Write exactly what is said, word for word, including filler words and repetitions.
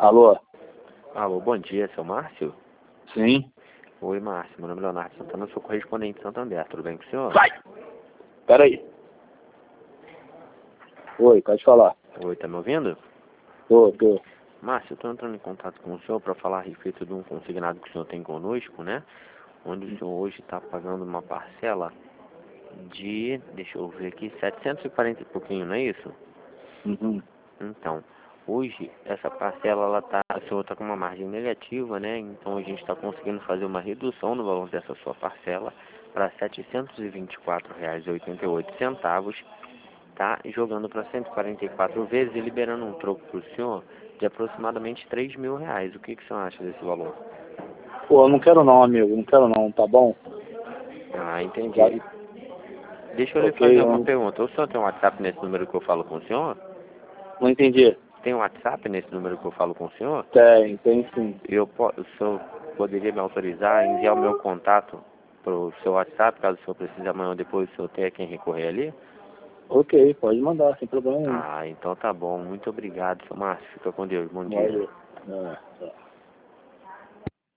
Alô? Alô, bom dia, seu Márcio? Sim? Oi, Márcio, meu nome é Leonardo Santana, eu sou correspondente de Santander, tudo bem com o senhor? Sai! Peraí. Oi, pode falar. Oi, tá me ouvindo? Tô, tô. Márcio, eu estou entrando em contato com o senhor para falar a respeito de um consignado que o senhor tem conosco, né? Onde o senhor hoje está pagando uma parcela de, deixa eu ver aqui, setecentos e quarenta e pouquinho, não é isso? Uhum. Então, hoje essa parcela, ela tá, o senhor está com uma margem negativa, né? Então a gente está conseguindo fazer uma redução no valor dessa sua parcela para setecentos e vinte e quatro reais e oitenta e oito centavos, tá? Jogando para cento e quarenta e quatro vezes e liberando um troco para o senhor de aproximadamente três mil reais. O que, que o senhor acha desse valor? Pô, eu não quero não, amigo. Não quero não, tá bom? Ah, Já... entendi. Deixa eu lhe Ok, fazer eu uma não... pergunta. O senhor tem um WhatsApp nesse número que eu falo com o senhor? não entendi. Tem um WhatsApp nesse número que eu falo com o senhor? Tem, tem sim. Eu, po- o senhor poderia me autorizar a enviar o meu contato para o seu WhatsApp, caso o senhor precise amanhã ou depois, o senhor tenha quem recorrer ali? Ok, pode mandar, sem problema nenhum. Ah, então tá bom. Muito obrigado, seu Márcio. Fica com Deus. Bom dia. Valeu. É, tá.